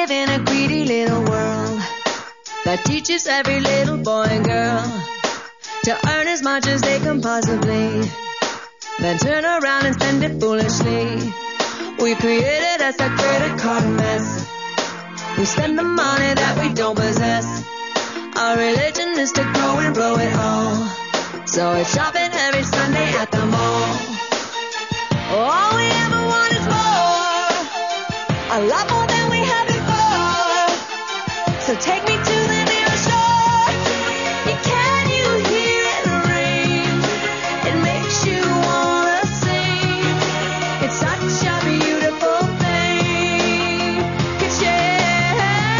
live in a greedy little world that teaches every little boy and girl to earn as much as they can possibly, then turn around and spend it foolishly. We created us a credit card mess. We spend the money that we don't possess. Our religion is to grow and blow it all. So it's shopping every Sunday at the mall. All we ever want is more, a lot more than we had before. So take me to the nearest shore. Can you hear it ring? It makes you wanna sing. It's such a beautiful thing. Could share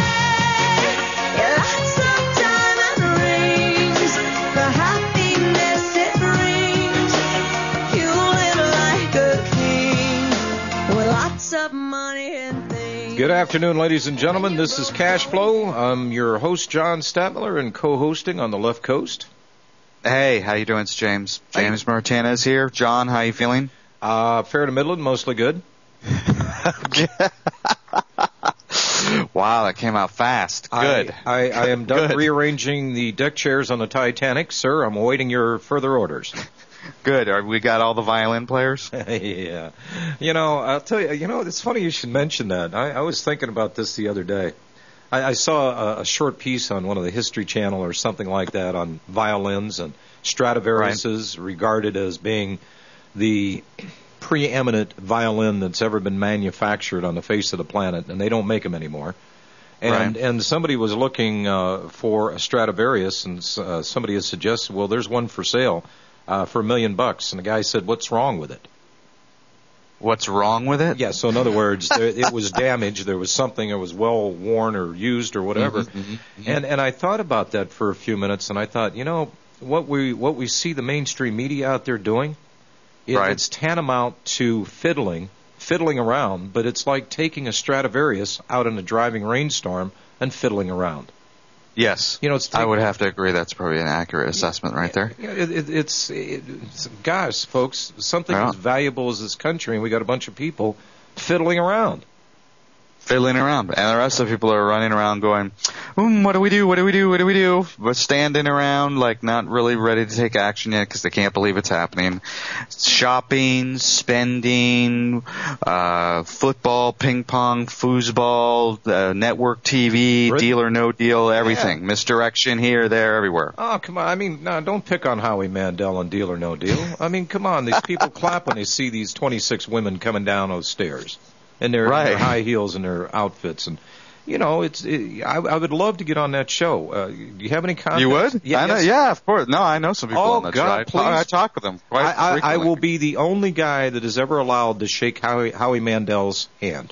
lots of diamond rings, the happiness it brings. You live like a king with lots of money and things. Good afternoon, ladies and gentlemen. This is Cash Flow. I'm your host, John Statler, and co-hosting on the left coast. Hey, how you doing? It's James. James Martinez here. John, how you feeling? Fair to middling, mostly good. Wow, that came out fast. Good. I am done Good. rearranging the deck chairs on the Titanic, sir. I'm awaiting your further orders. Good. We got all the violin players? Yeah. I'll tell you, it's funny you should mention that. I was thinking about this the other day. I saw a short piece on one of the History Channel or something like that on violins, and Stradivarius is regarded as being the preeminent violin that's ever been manufactured on the face of the planet, and they don't make them anymore. And somebody was looking for a Stradivarius, and somebody has suggested, well, there's one for sale for $1 million. And the guy said, what's wrong with it? What's wrong with it? Yeah, so in other words, it was damaged. There was something that was well worn or used or whatever. And I thought about that for a few minutes, and I thought, what we see the mainstream media out there doing, it's tantamount to fiddling around, but it's like taking a Stradivarius out in a driving rainstorm and fiddling around. Yes. I would have to agree that's probably an accurate assessment right there. It's guys, folks, something as valuable as this country, and we got a bunch of people fiddling around. And the rest of the people are running around going, what do we do? What do we do? What do we do? But standing around, like, not really ready to take action yet because they can't believe it's happening. Shopping, spending, football, ping pong, foosball, network TV, deal or no deal, everything. Yeah. Misdirection here, there, everywhere. Oh, come on. I mean, no, don't pick on Howie Mandel and Deal or No Deal. I mean, come on. These people clap when they see these 26 women coming down those stairs. And their high heels and their outfits, and I would love to get on that show. Do you have any comments? You would? Yeah, yeah, of course. No, I know some people on that God, show. I talk with them quite frequently. I will be the only guy that is ever allowed to shake Howie Mandel's hand.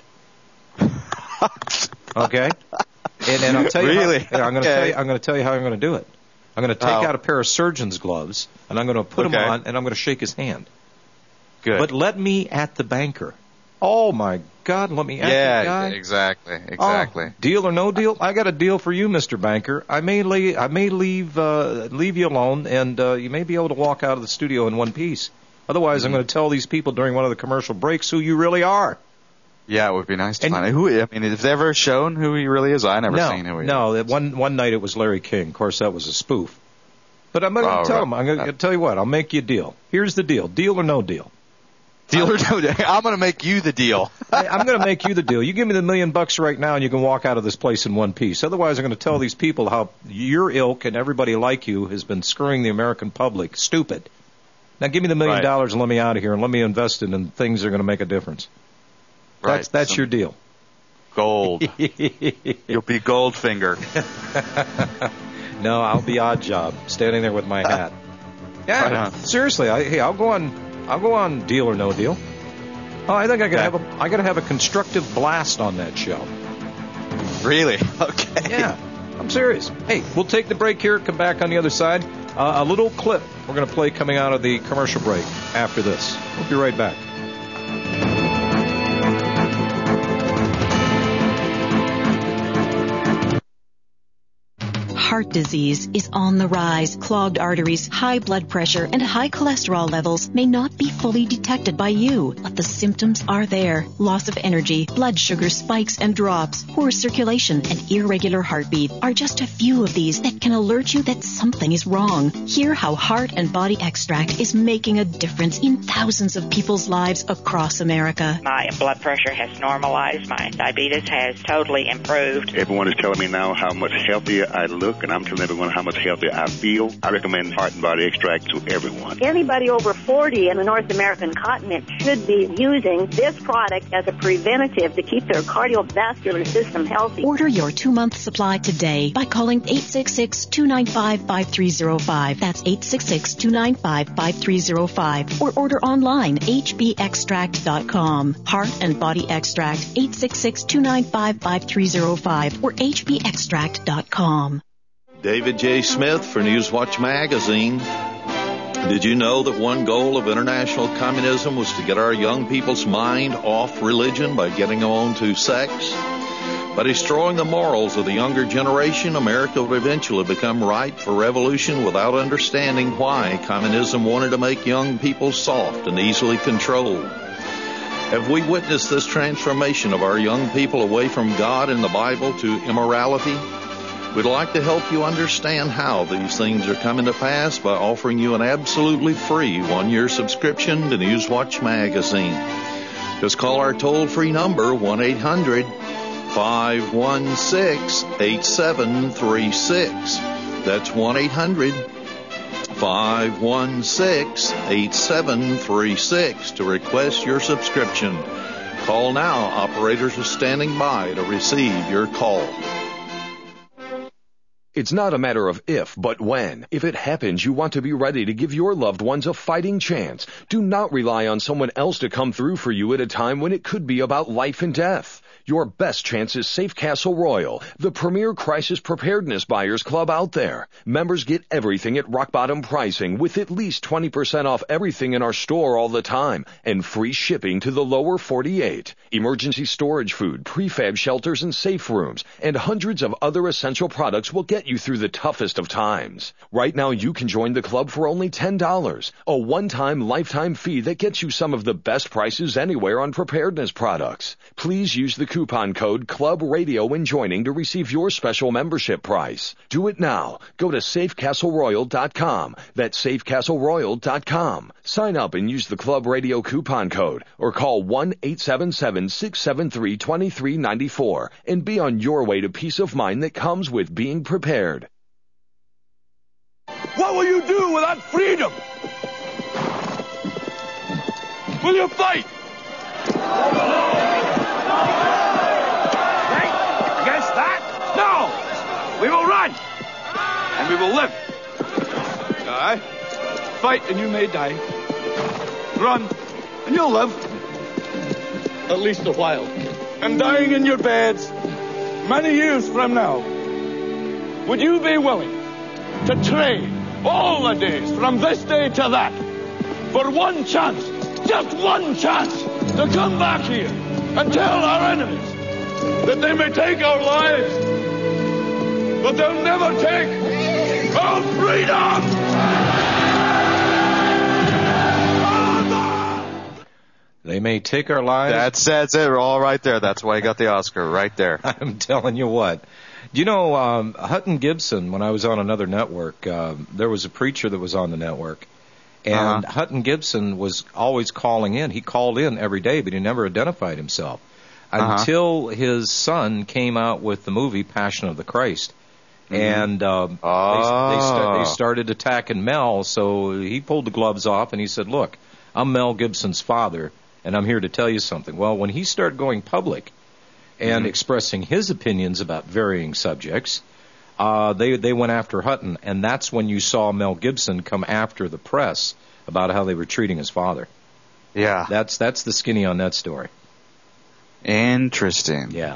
Okay, and I'll tell you. Really? I'm going to tell you how I'm going to do it. I'm going to take out a pair of surgeon's gloves, and I'm going to put them on, and I'm going to shake his hand. Good. But let me at the banker. Oh, my God, let me ask the guy. Yeah, exactly. Oh, deal or no deal? I got a deal for you, Mr. Banker. I may leave you alone, and you may be able to walk out of the studio in one piece. Otherwise, I'm going to tell these people during one of the commercial breaks who you really are. Yeah, it would be nice to find out. Have they ever shown who he really is? I never seen who he is. No, one night it was Larry King. Of course, that was a spoof. But I'm going to tell him. I'm going to tell you what. I'll make you a deal. Here's the deal. Deal or no deal? Deal or no deal? I'm going to make you the deal. I'm going to make you the deal. You give me the $1 million right now, and you can walk out of this place in one piece. Otherwise, I'm going to tell these people how your ilk and everybody like you has been screwing the American public stupid. Now, give me the $1 million and let me out of here, and let me invest it in things that are going to make a difference. That's your deal. Gold. You'll be Goldfinger. No, I'll be Odd Job, standing there with my hat. Yeah, seriously. I'll go on Deal or No Deal. Oh, I think I gotta have a constructive blast on that show. Really? Okay. Yeah, I'm serious. Hey, we'll take the break here. Come back on the other side. A little clip we're gonna play coming out of the commercial break after this. We'll be right back. heart disease is on the rise. Clogged arteries, high blood pressure, and high cholesterol levels may not be fully detected by you, but the symptoms are there. Loss of energy, blood sugar spikes and drops, poor circulation, and irregular heartbeat are just a few of these that can alert you that something is wrong. Hear how Heart and Body Extract is making a difference in thousands of people's lives across America. My blood pressure has normalized. My diabetes has totally improved. Everyone is telling me now how much healthier I look, and I'm telling everyone how much healthier I feel. I recommend Heart and Body Extract to everyone. Anybody over 40 in the North American continent should be using this product as a preventative to keep their cardiovascular system healthy. Order your 2-month supply today by calling 866-295-5305. That's 866-295-5305. Or order online, hbextract.com. Heart and Body Extract, 866-295-5305 or hbextract.com. David J. Smith for Newswatch Magazine. Did you know that one goal of international communism was to get our young people's mind off religion by getting them on to sex? By destroying the morals of the younger generation, America would eventually become ripe for revolution without understanding why communism wanted to make young people soft and easily controlled. Have we witnessed this transformation of our young people away from God and the Bible to immorality? We'd like to help you understand how these things are coming to pass by offering you an absolutely free 1-year subscription to Newswatch Magazine. Just call our toll-free number, 1-800-516-8736. That's 1-800-516-8736 to request your subscription. Call now. Operators are standing by to receive your call. It's not a matter of if, but when. If it happens, you want to be ready to give your loved ones a fighting chance. Do not rely on someone else to come through for you at a time when it could be about life and death. Your best chance is Safe Castle Royal, the premier crisis preparedness buyers club out there. Members get everything at rock bottom pricing with at least 20% off everything in our store all the time and free shipping to the lower 48. Emergency storage food, prefab shelters and safe rooms, and hundreds of other essential products will get you through the toughest of times. Right now you can join the club for only $10, a one-time lifetime fee that gets you some of the best prices anywhere on preparedness products. Please use the coupon code Club Radio when joining to receive your special membership price. Do it now. Go to safecastleroyal.com. That's safecastleroyal.com. Sign up and use the Club Radio coupon code or call 1-877-673-2394 and be on your way to peace of mind that comes with being prepared. What will you do without freedom? Will you fight? Against that? No! We will run! And we will live. Aye. Fight and you may die. Run and you'll live. At least a while. And dying in your beds many years from now. Would you be willing to trade all the days from this day to that for one chance, just one chance, to come back here and tell our enemies that they may take our lives, but they'll never take our freedom? They may take our lives. That's it. We're all right there. That's why he got the Oscar right there. I'm telling you what. You know, Hutton Gibson, when I was on another network, there was a preacher that was on the network. And Hutton Gibson was always calling in. He called in every day, but he never identified himself until his son came out with the movie Passion of the Christ. And they started attacking Mel, so he pulled the gloves off and he said, look, I'm Mel Gibson's father, and I'm here to tell you something. Well, when he started going public and expressing his opinions about varying subjects, they went after Hutton, and that's when you saw Mel Gibson come after the press about how they were treating his father. Yeah. That's the skinny on that story. Interesting. Yeah.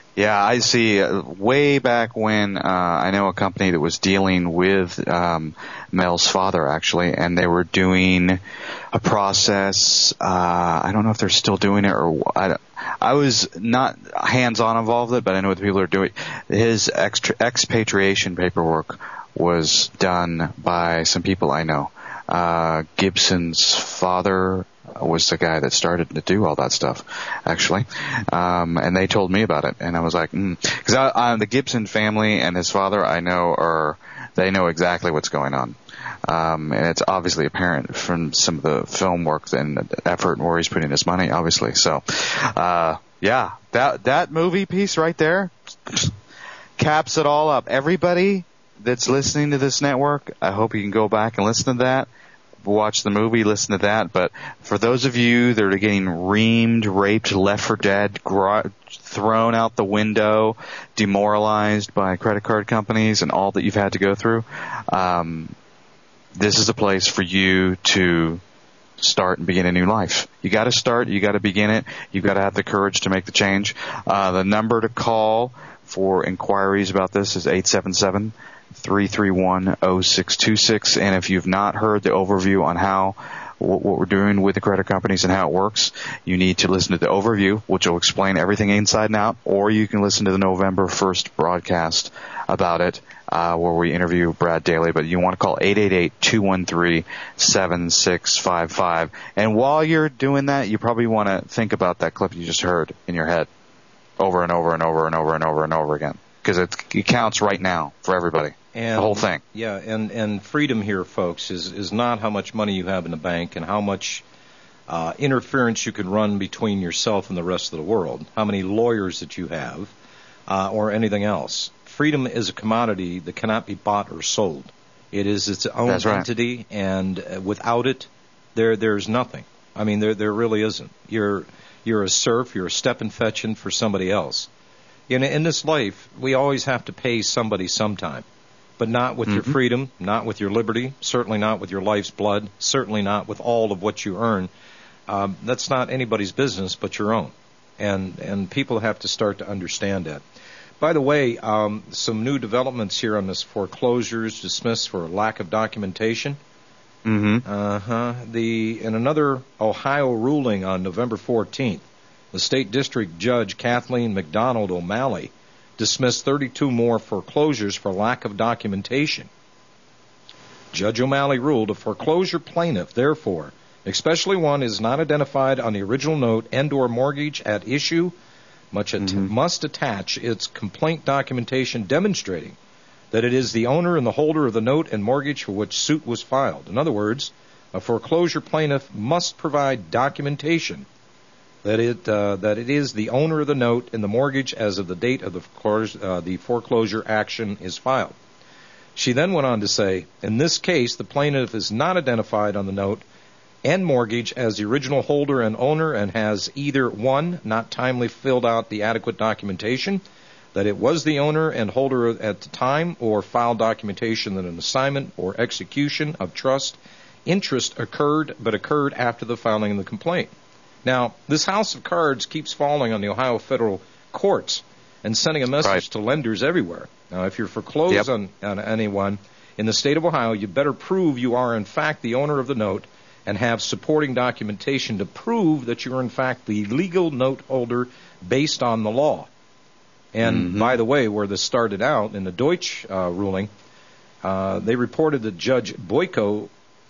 Yeah, I see. Way back when, I know a company that was dealing with Mel's father, actually, and they were doing a process. I don't know if they're still doing it, or I was not hands-on involved with it, but I know what the people are doing. His expatriation paperwork was done by some people I know. Gibson's father was the guy that started to do all that stuff, actually. And they told me about it, and I was like, because the Gibson family and his father, I know they know exactly what's going on. And it's obviously apparent from some of the film work and the effort and where he's putting his money, obviously. So, yeah, that movie piece right there caps it all up. Everybody that's listening to this network, I hope you can go back and listen to that. Watch the movie, listen to that. But for those of you that are getting reamed, raped, left for dead, thrown out the window, demoralized by credit card companies and all that you've had to go through, this is a place for you to start and begin a new life. You got to start. You got to begin it. You got to have the courage to make the change. The number to call for inquiries about this is 877-331-0626. And if you've not heard the overview on what we're doing with the credit companies and how it works, you need to listen to the overview, which will explain everything inside and out, or you can listen to the November 1st broadcast about it, where we interview Brad Daly. But you want to call 888-213-7655. And while you're doing that, you probably want to think about that clip you just heard in your head over and over and over and over and over and over again, because it counts right now for everybody. And, the whole thing. Yeah, and freedom here, folks, is not how much money you have in the bank and how much interference you can run between yourself and the rest of the world, how many lawyers that you have, or anything else. Freedom is a commodity that cannot be bought or sold. It is its own entity, and without it, there's nothing. I mean, there really isn't. You're a serf, you're a stepping fetching for somebody else. In this life, we always have to pay somebody sometime. But not with your freedom, not with your liberty, certainly not with your life's blood, certainly not with all of what you earn. That's not anybody's business but your own. And people have to start to understand that. By the way, some new developments here on this foreclosures dismissed for lack of documentation. In another Ohio ruling on November 14th, the state district judge Kathleen McDonald O'Malley dismissed 32 more foreclosures for lack of documentation. Judge O'Malley ruled a foreclosure plaintiff, therefore, especially one is not identified on the original note and or mortgage at issue, must attach its complaint documentation demonstrating that it is the owner and the holder of the note and mortgage for which suit was filed. In other words, a foreclosure plaintiff must provide documentation that it is the owner of the note and the mortgage as of the date of the foreclosure action is filed. She then went on to say, in this case, the plaintiff is not identified on the note and mortgage as the original holder and owner and has either, one, not timely filled out the adequate documentation that it was the owner and holder at the time, or filed documentation that an assignment or execution of trust interest occurred after the filing of the complaint. Now, this house of cards keeps falling on the Ohio federal courts and sending a message to lenders everywhere. Now, if you're foreclosed on anyone in the state of Ohio, you better prove you are, in fact, the owner of the note and have supporting documentation to prove that you are, in fact, the legal note holder based on the law. And, by the way, where this started out in the Deutsch ruling, they reported that Judge Boyko,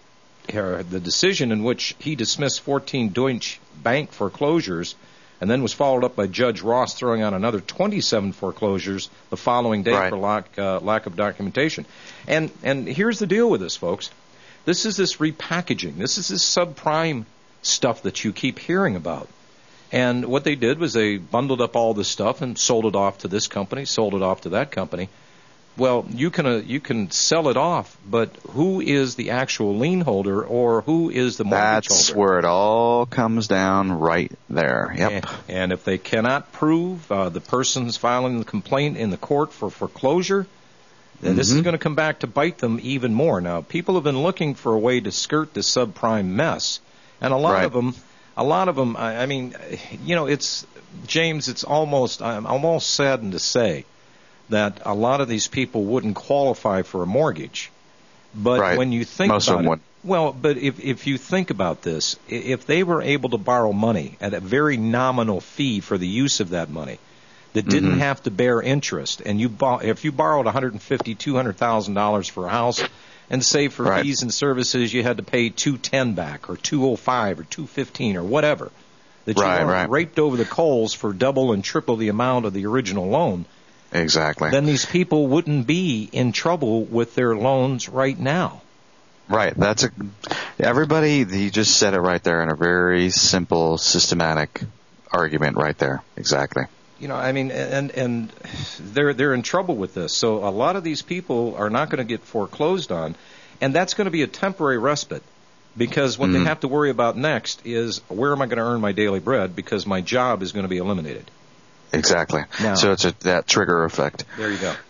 the decision in which he dismissed 14 Deutsche Bank foreclosures and then was followed up by Judge Ross throwing out another 27 foreclosures the following day for lack of documentation. And here's the deal with this, folks. This is this repackaging. This is this subprime stuff that you keep hearing about. And what they did was they bundled up all this stuff and sold it off to this company, sold it off to that company. Well, you can sell it off, but who is the actual lien holder or who is the mortgage holder? That's where it all comes down right there. Yep. And if they cannot prove the person's filing the complaint in the court for foreclosure, then this is going to come back to bite them even more. Now, people have been looking for a way to skirt this subprime mess, and a lot of them, I mean, it's James, I'm almost saddened to say that a lot of these people wouldn't qualify for a mortgage. But when you think most about of them it, well, but if you think about this, if they were able to borrow money at a very nominal fee for the use of that money, that didn't have to bear interest, and if you borrowed $150,000, $200,000 for a house, and say for fees and services you had to pay $210 back, or $205, or $215, or whatever, that you weren't raped over the coals for double and triple the amount of the original loan. Exactly. Then these people wouldn't be in trouble with their loans right now. Right. Everybody, you just said it right there in a very simple, systematic argument right there. Exactly. You know, I mean, and they're in trouble with this. So a lot of these people are not going to get foreclosed on, and that's going to be a temporary respite, because what they have to worry about next is, where am I going to earn my daily bread, because my job is going to be eliminated. Exactly. Now, so it's that trigger effect. There you go.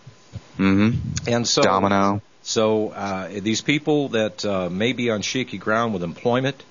And so domino. So these people that may be on shaky ground with employment,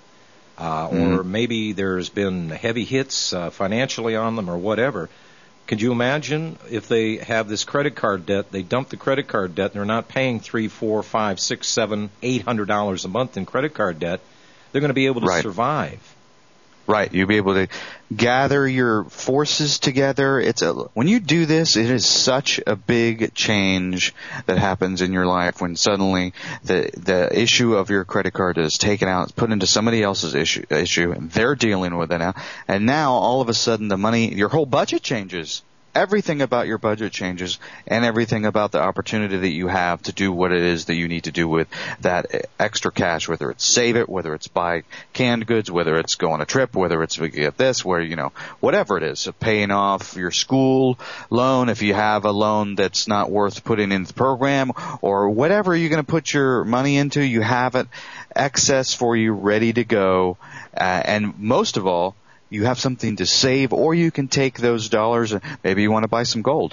or maybe there's been heavy hits financially on them or whatever, could you imagine if they have this credit card debt, they dump the credit card debt, and they're not paying $300, $400, $500, $600, $700, $800 a month in credit card debt, they're going to be able to survive. Right. You'll be able to gather your forces together. When you do this, it is such a big change that happens in your life when suddenly the issue of your credit card is taken out, put into somebody else's issue, and they're dealing with it now. And now, all of a sudden, your whole budget changes. Everything about your budget changes, and everything about the opportunity that you have to do what it is that you need to do with that extra cash, whether it's save it, whether it's buy canned goods, whether it's go on a trip, whether it's get this, whatever it is. So paying off your school loan, if you have a loan that's not worth putting into the program, or whatever you're going to put your money into, you have it excess for you, ready to go. And most of all, you have something to save, or you can take those dollars and maybe you want to buy some gold,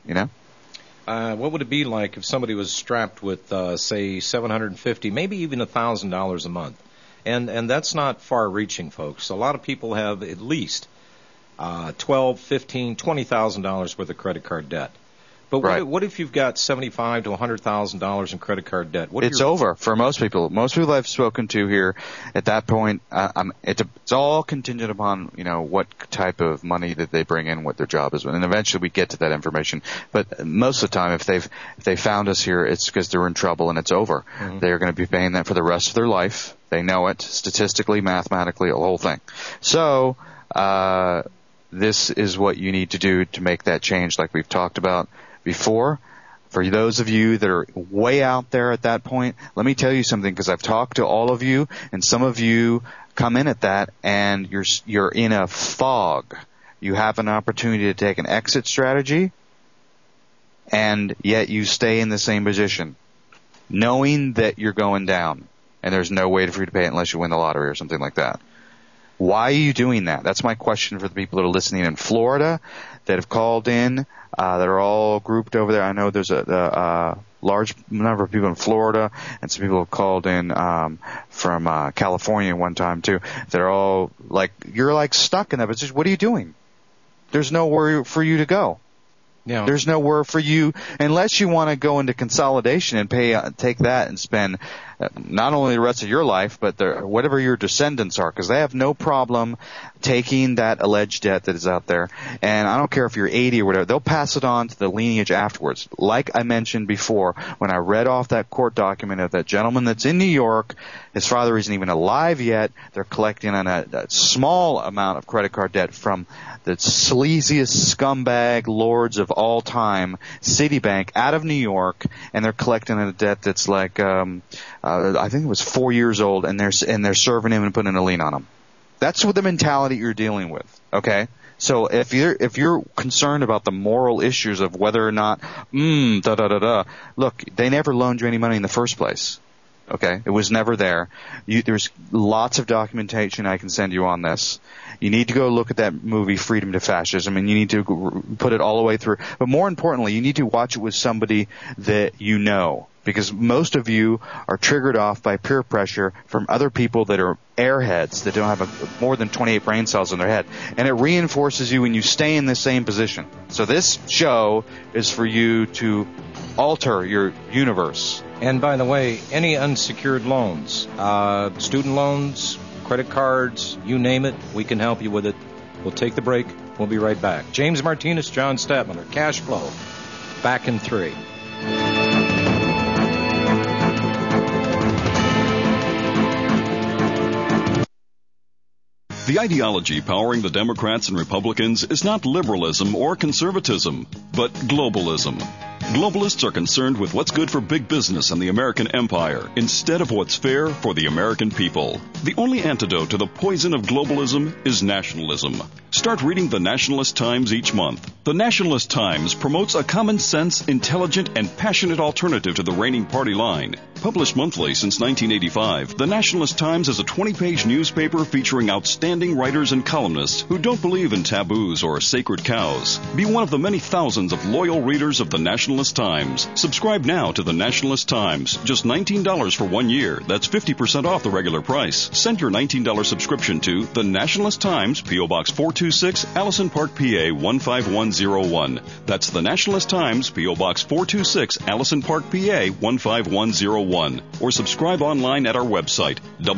What would it be like if somebody was strapped with, say, $750, maybe even $1,000 a month? And that's not far-reaching, folks. A lot of people have at least $12,000, $15,000, $20,000 worth of credit card debt. But what if you've got $75,000 to $100,000 in credit card debt? It's over for most people. Most people I've spoken to here at that point, it's all contingent upon what type of money that they bring in, what their job is, and eventually we get to that information. But most of the time, if they found us here, it's because they're in trouble and it's over. They're going to be paying that for the rest of their life. They know it statistically, mathematically, the whole thing. So this is what you need to do to make that change, like we've talked about before. For those of you that are way out there at that point, let me tell you something, because I've talked to all of you, and some of you come in at that and you're in a fog. You have an opportunity to take an exit strategy, and yet you stay in the same position, knowing that you're going down and there's no way for you to pay it unless you win the lottery or something like that. Why are you doing that? That's my question for the people that are listening in Florida that have called in, that are all grouped over there. I know there's a large number of people in Florida, and some people have called in from California one time too. They're all you're stuck in that position. What are you doing? There's nowhere for you to go. Yeah. There's nowhere for you unless you want to go into consolidation and take that and spend not only the rest of your life, but whatever your descendants are, because they have no problem taking that alleged debt that is out there. And I don't care if you're 80 or whatever, they'll pass it on to the lineage afterwards. Like I mentioned before, when I read off that court document of that gentleman that's in New York, his father isn't even alive yet. They're collecting on a small amount of credit card debt from the sleaziest scumbag lords of all time, Citibank, out of New York, and they're collecting a debt that's I think it was 4 years old, and they're serving him and putting a lien on him. That's what the mentality you're dealing with. Okay, so if you're concerned about the moral issues of whether or not look, they never loaned you any money in the first place. Okay, it was never there. There's lots of documentation I can send you on this. You need to go look at that movie Freedom to Fascism, and you need to put it all the way through. But more importantly, you need to watch it with somebody that you know. because most of you are triggered off by peer pressure from other people that are airheads that don't have more than 28 brain cells in their head. And it reinforces you and you stay in the same position. So this show is for you to alter your universe. And by the way, any unsecured loans, student loans, credit cards, you name it, we can help you with it. We'll take the break. We'll be right back. James Martinez, John Stadtmiller, Cash Flow. Back in 3. The ideology powering the Democrats and Republicans is not liberalism or conservatism, but globalism. Globalists are concerned with what's good for big business and the American empire instead of what's fair for the American people. The only antidote to the poison of globalism is nationalism. Start reading the Nationalist Times each month. The Nationalist Times promotes a common sense, intelligent, and passionate alternative to the reigning party line. Published monthly since 1985, the Nationalist Times is a 20-page newspaper featuring outstanding writers and columnists who don't believe in taboos or sacred cows. Be one of the many thousands of loyal readers of the Nationalist Times. Subscribe now to the Nationalist Times. Just $19 for 1 year. That's 50% off the regular price. Send your $19 subscription to the Nationalist Times, P.O. Box 426, Allison Park, PA 15101. That's the Nationalist Times, P.O. Box 426, Allison Park, PA 15101. Or subscribe online at our website,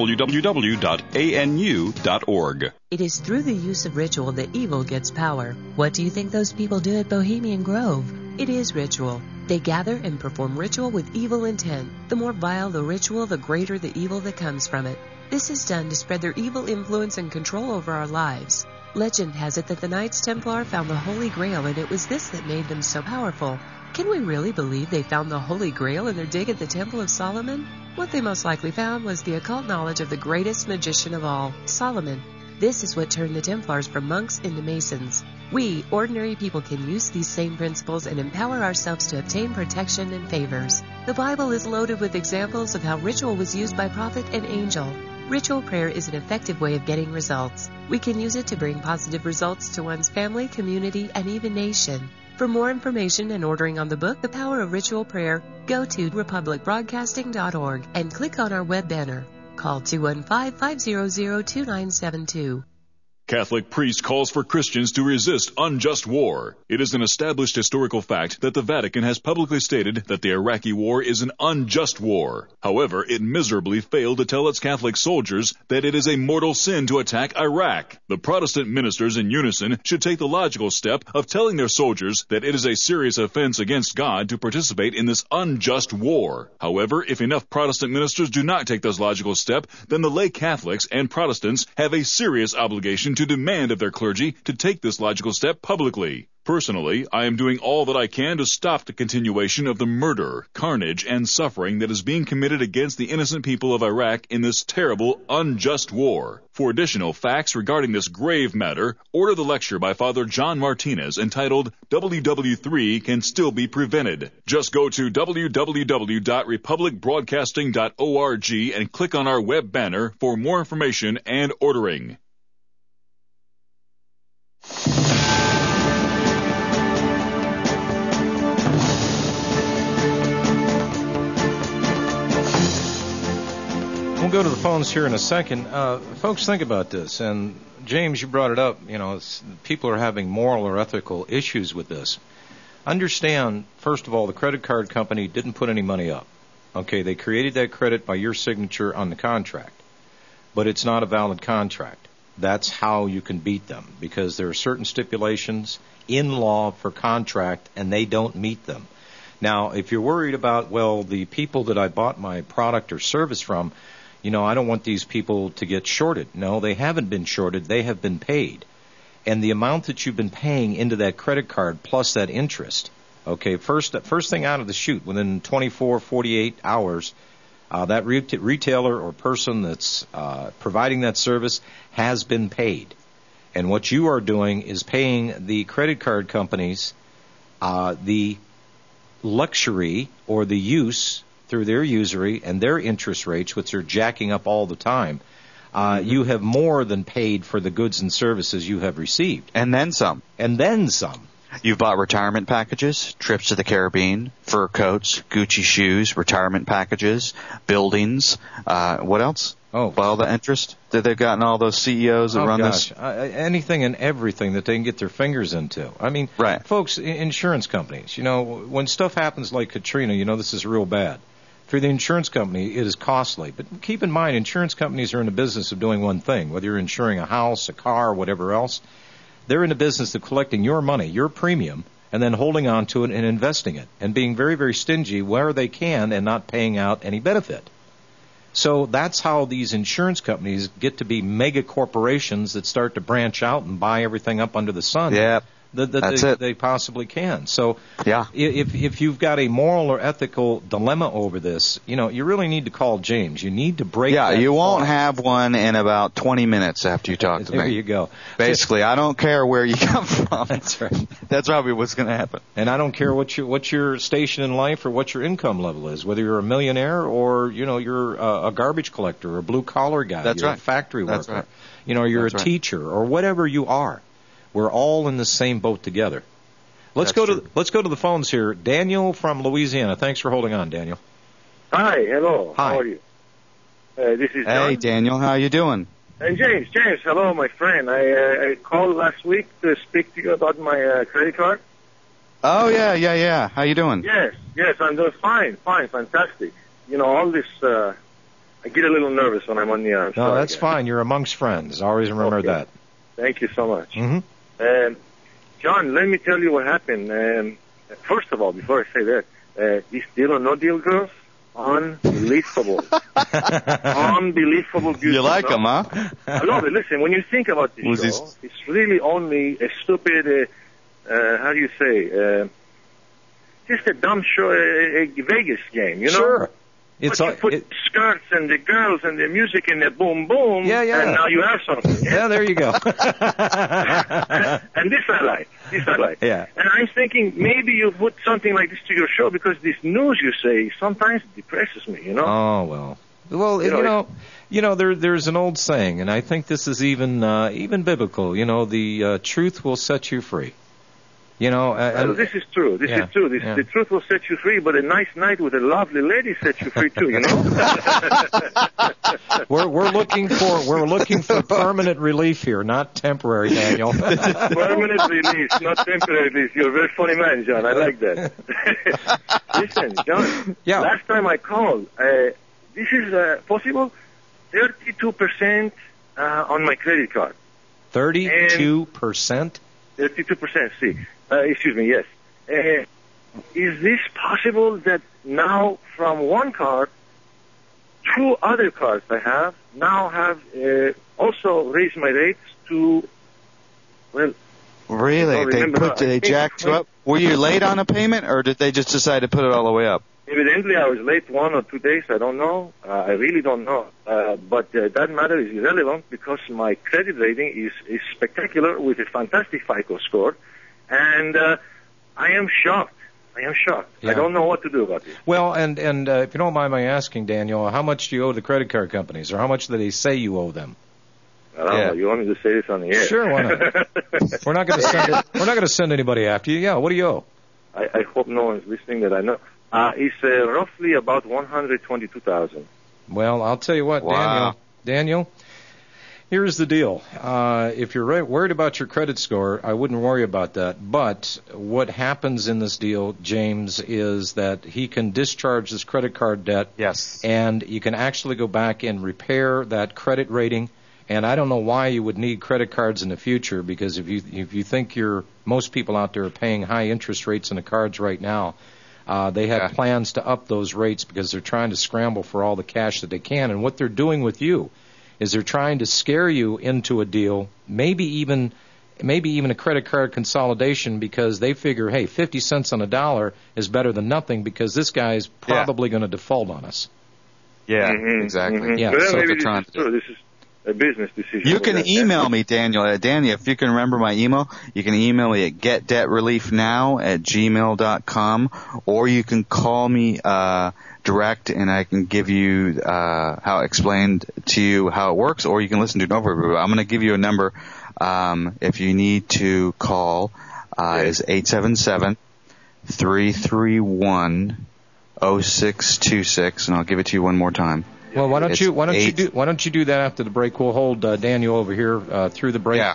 www.anu.org. It is through the use of ritual that evil gets power. What do you think those people do at Bohemian Grove? It is ritual. They gather and perform ritual with evil intent. The more vile the ritual, the greater the evil that comes from it. This is done to spread their evil influence and control over our lives. Legend has it that the Knights Templar found the Holy Grail, and it was this that made them so powerful. Can we really believe they found the Holy Grail in their dig at the Temple of Solomon? What they most likely found was the occult knowledge of the greatest magician of all, Solomon. This is what turned the Templars from monks into Masons. We, ordinary people, can use these same principles and empower ourselves to obtain protection and favors. The Bible is loaded with examples of how ritual was used by prophet and angel. Ritual prayer is an effective way of getting results. We can use it to bring positive results to one's family, community, and even nation. For more information and ordering on the book, The Power of Ritual Prayer, go to republicbroadcasting.org and click on our web banner. Call 215-500-2972. Catholic priest calls for Christians to resist unjust war. It is an established historical fact that the Vatican has publicly stated that the Iraqi war is an unjust war. However, it miserably failed to tell its Catholic soldiers that it is a mortal sin to attack Iraq. The Protestant ministers in unison should take the logical step of telling their soldiers that it is a serious offense against God to participate in this unjust war. However, if enough Protestant ministers do not take this logical step, then the lay Catholics and Protestants have a serious obligation to demand of their clergy to take this logical step publicly. Personally, I am doing all that I can to stop the continuation of the murder, carnage, and suffering that is being committed against the innocent people of Iraq in this terrible, unjust war. For additional facts regarding this grave matter, order the lecture by Father John Martinez entitled WW3 Can Still Be Prevented. Just go to www.republicbroadcasting.org and click on our web banner for more information and ordering. We'll go to the phones here in a second. Folks, think about this. And James, you brought it up. You know, people are having moral or ethical issues with this. Understand, first of all, the credit card company didn't put any money up. Okay, they created that credit by your signature on the contract. But it's not a valid contract. That's how you can beat them, because there are certain stipulations in law for contract, and they don't meet them. Now, if you're worried about, well, the people that I bought my product or service from, you know, I don't want these people to get shorted. No, they haven't been shorted. They have been paid. And the amount that you've been paying into that credit card plus that interest, okay, first thing out of the chute, within 24, 48 hours, that retailer or person that's providing that service has been paid. And what you are doing is paying the credit card companies the luxury or the use through their usury and their interest rates, which are jacking up all the time. You have more than paid for the goods and services you have received. And then some. And then some. You've bought retirement packages, trips to the Caribbean, fur coats, Gucci shoes, retirement packages, buildings. What else? Oh, by all the interest that they've gotten all those CEOs that run this. Anything and everything that they can get their fingers into. I mean, right. Folks, insurance companies, when stuff happens like Katrina, this is real bad. For the insurance company, it is costly. But keep in mind, insurance companies are in the business of doing one thing, whether you're insuring a house, a car, whatever else. They're in the business of collecting your money, your premium, and then holding on to it and investing it, and being very, very stingy where they can and not paying out any benefit. So that's how these insurance companies get to be mega corporations that start to branch out and buy everything up under the sun. Yeah. That they possibly can. So if you've got a moral or ethical dilemma over this, you really need to call James. You need to break that you won't thought. have one in about 20 minutes after you talk to me. There you go. Basically, I don't care where you come from. That's right. That's probably what's going to happen. And I don't care what your station in life or what your income level is, whether you're a millionaire or, you're a garbage collector or a blue-collar guy. That's you're right. A factory That's worker. Right. You're That's a right. teacher or whatever you are. We're all in the same boat together. Let's go to the phones here. Daniel from Louisiana. Thanks for holding on, Daniel. Hi, hello. Hi. How are you? This is John. Hey, Daniel, how you doing? And James, hello, my friend. I called last week to speak to you about my credit card. Oh, yeah. How you doing? Yes, I'm doing fine, fantastic. All this, I get a little nervous when I'm on the air. No, that's fine. You're amongst friends. Always remember that. Thank you so much. Mm-hmm. John, let me tell you what happened. First of all, before I say that, this Deal or No Deal girls, unbelievable. Unbelievable beautiful. You like them, huh? I love it. Listen, when you think about this show, it's really only a stupid, how do you say, just a dumb show, a Vegas game, Sure. But you put skirts and the girls and the music and the boom boom, yeah. And now you have something. Yeah, there you go. And this I like. Yeah. And I'm thinking maybe you put something like this to your show because this news you say sometimes depresses me, Oh, well, there's an old saying, and I think this is even biblical. The truth will set you free. This is true. This is true. The truth will set you free, but a nice night with a lovely lady sets you free too. We're looking for permanent relief here, not temporary, Daniel. Permanent relief, not temporary relief. You're a very funny man, John. I like that. Listen, John. Yeah. Last time I called, this is possible. 32% on my credit card. 32%. 32%. See. Excuse me, yes. Is this possible that now from one card, 2 other cards I have now have also raised my rates to, well... Really? They jacked you up? Were you late on a payment, or did they just decide to put it all the way up? Evidently, I was late 1 or 2 days. I don't know. I really don't know. But that matter is irrelevant because my credit rating is spectacular with a fantastic FICO score. And I am shocked. Yeah. I don't know what to do about this. Well, and if you don't mind my asking, Daniel, how much do you owe the credit card companies, or how much do they say you owe them? I don't know. You want me to say this on the air? Sure, why not? We're not going to send anybody after you. Yeah, what do you owe? I hope no one's listening that I know. It's roughly about $122,000. Well, I'll tell you what, wow. Daniel. Here's the deal. If you're worried about your credit score, I wouldn't worry about that. But what happens in this deal, James, is that he can discharge this credit card debt. Yes. And you can actually go back and repair that credit rating. And I don't know why you would need credit cards in the future, because if you think most people out there are paying high interest rates on the cards right now, they have plans to up those rates because they're trying to scramble for all the cash that they can. And what they're doing with you is they're trying to scare you into a deal, maybe even a credit card consolidation, because they figure, hey, 50 cents on a dollar is better than nothing because this guy's probably going to default on us. Yeah, exactly. Mm-hmm. Yeah, well, so maybe this is a business decision. You can email me, Daniel. Daniel, if you can remember my email, you can email me at getdebtreliefnow@gmail.com, or you can call me direct, and I can give you explained to you how it works, or you can listen to it over. I'm going to give you a number if you need to call. is 877-331-0626, and I'll give it to you one more time. Well, why don't you do that after the break? We'll hold Daniel over here through the break.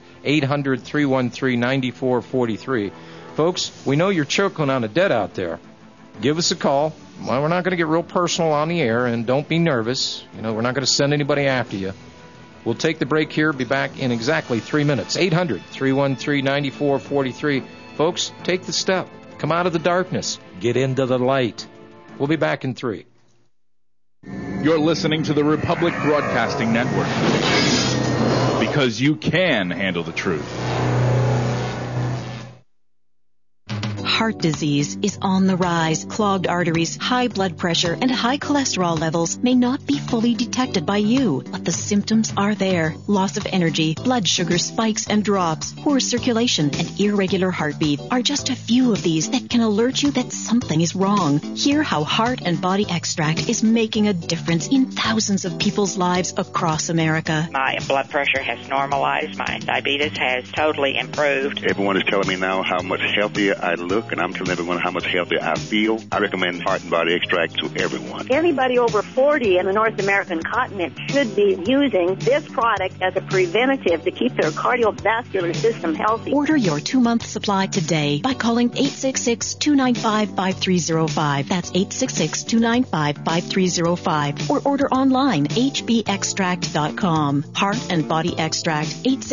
800-313-9443. Folks, we know you're choking on a debt out there. Give us a call. Well, we're not going to get real personal on the air, and don't be nervous. We're not going to send anybody after you. We'll take the break here. Be back in exactly 3 minutes. 800-313-9443. Folks, take the step. Come out of the darkness. Get into the light. We'll be back in 3. You're listening to the Republic Broadcasting Network, because you can handle the truth. Heart disease is on the rise. Clogged arteries, high blood pressure, and high cholesterol levels may not be fully detected by you, but the symptoms are there. Loss of energy, blood sugar spikes and drops, poor circulation, and irregular heartbeat are just a few of these that can alert you that something is wrong. Hear how Heart and Body Extract is making a difference in thousands of people's lives across America. My blood pressure has normalized. My diabetes has totally improved. Everyone is telling me now how much healthier I look, and I'm telling everyone how much healthier I feel. I recommend Heart and Body Extract to everyone. Anybody over 40 in the North American continent should be using this product as a preventative to keep their cardiovascular system healthy. Order your 2-month supply today by calling 866-295-5305. That's 866-295-5305. Or order online, hbextract.com. Heart and Body Extract,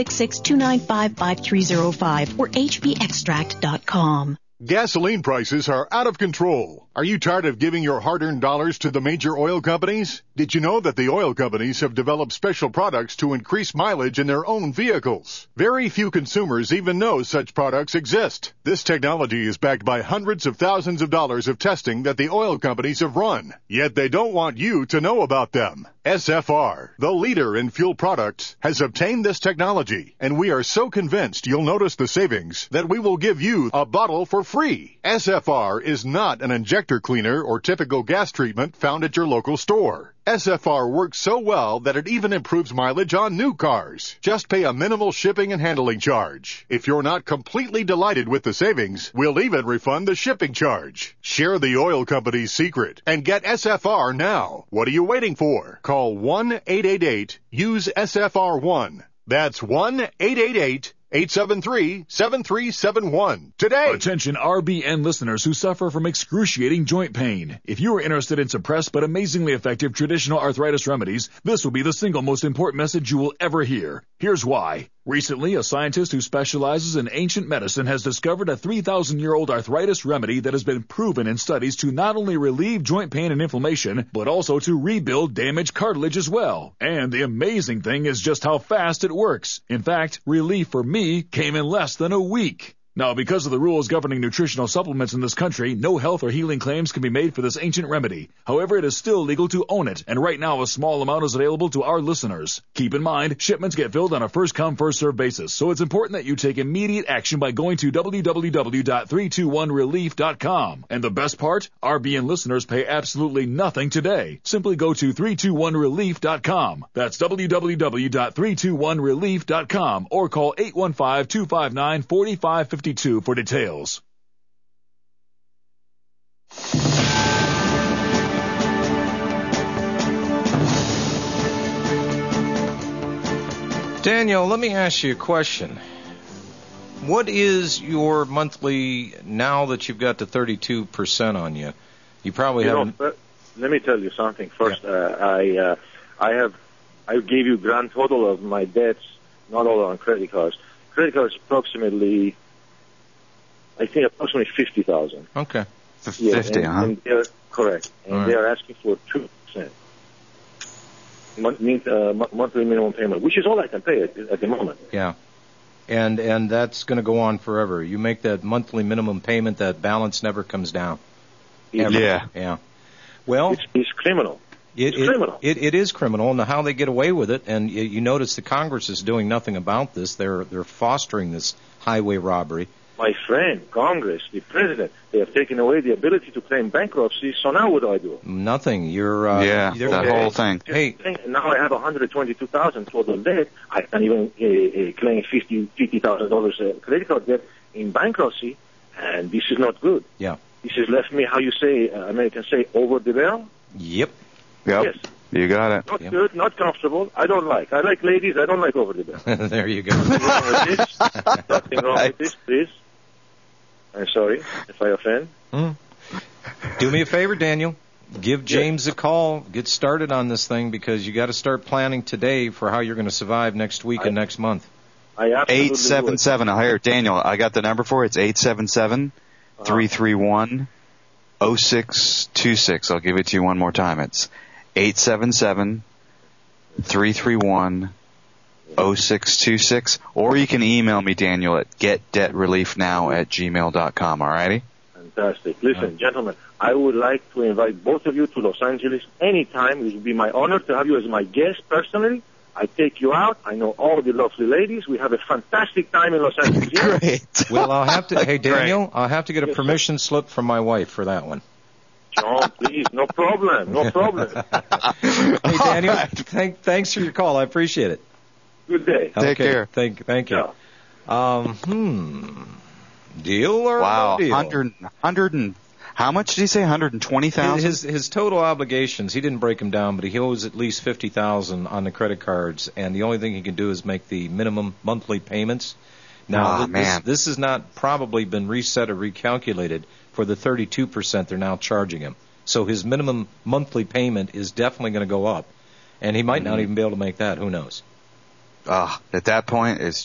866-295-5305 or hbextract.com. Gasoline prices are out of control. Are you tired of giving your hard-earned dollars to the major oil companies? Did you know that the oil companies have developed special products to increase mileage in their own vehicles? Very few consumers even know such products exist. This technology is backed by hundreds of thousands of dollars of testing that the oil companies have run. Yet they don't want you to know about them. SFR, the leader in fuel products, has obtained this technology, and we are so convinced you'll notice the savings that we will give you a bottle for free. SFR is not an injector cleaner or typical gas treatment found at your local store. SFR works so well that it even improves mileage on new cars. Just pay a minimal shipping and handling charge. If you're not completely delighted with the savings, we'll even refund the shipping charge. Share the oil company's secret and get SFR now. What are you waiting for? Call 1-888-USE-SFR1. That's 1-888-873-7371 today. Attention RBN listeners who suffer from excruciating joint pain. If you are interested in suppressed but amazingly effective traditional arthritis remedies, this will be the single most important message you will ever hear. Here's why. Recently, a scientist who specializes in ancient medicine has discovered a 3,000-year-old arthritis remedy that has been proven in studies to not only relieve joint pain and inflammation, but also to rebuild damaged cartilage as well. And the amazing thing is just how fast it works. In fact, relief for me came in less than a week. Now, because of the rules governing nutritional supplements in this country, no health or healing claims can be made for this ancient remedy. However, it is still legal to own it, and right now a small amount is available to our listeners. Keep in mind, shipments get filled on a first-come, first-served basis, so it's important that you take immediate action by going to www.321relief.com. And the best part? RBN listeners pay absolutely nothing today. Simply go to 321relief.com. That's www.321relief.com, or call 815-259-4552 for details. Daniel, let me ask you a question. What is your monthly, now that you've got the 32% on you? You probably haven't... Let me tell you something first. Yeah. I gave you grand total of my debts, not all on credit cards. Credit cards approximately 50,000. Okay. 50, huh? And they're correct. And they are asking for 2%. Monthly minimum payment, which is all I can pay at the moment. Yeah. And that's going to go on forever. You make that monthly minimum payment, that balance never comes down. Ever. Yeah. Yeah. Well, it's criminal. It's criminal. It is criminal, and how they get away with it. And you notice the Congress is doing nothing about this. They're fostering this highway robbery. My friend, Congress, the president, they have taken away the ability to claim bankruptcy. So now what do I do? Nothing. You're that whole thing. Hey, now I have $122,000 total debt. I can't even claim $50,000 credit card debt in bankruptcy, and this is not good. Yeah. This has left me, how you say, Americans say, over the barrel. Yep. Yes. You got it. Not good, not comfortable. I don't like. I like ladies. I don't like over the barrel. There you go. Nothing wrong with this. Nothing wrong with this, please. I'm sorry if I offend. Do me a favor, Daniel. Give James a call. Get started on this thing because you got to start planning today for how you're going to survive next week and next month. I absolutely 877. Here, Daniel, I got the number for it. It's 877-331-0626. I'll give it to you one more time. It's 877-331-0626. Or you can email me, Daniel, at getdebtreliefnow@gmail.com. All righty? Fantastic. Listen, gentlemen, I would like to invite both of you to Los Angeles anytime. It would be my honor to have you as my guest personally. I take you out. I know all the lovely ladies. We have a fantastic time in Los Angeles. Great. Well, I'll have to. Hey, Daniel, I'll have to get a permission slip from my wife for that one. John, please, no problem, no problem. Hey, Daniel, thanks for your call. I appreciate it. Good day. Take care. Thank you. Deal or wow, no deal? 100 and how much did he say? 120,000. His total obligations. He didn't break them down, but he owes at least $50,000 on the credit cards, and the only thing he can do is make the minimum monthly payments. Now, this has not probably been reset or recalculated for the 32% they're now charging him. So his minimum monthly payment is definitely going to go up, and he might not even be able to make that. Who knows? At that point, it's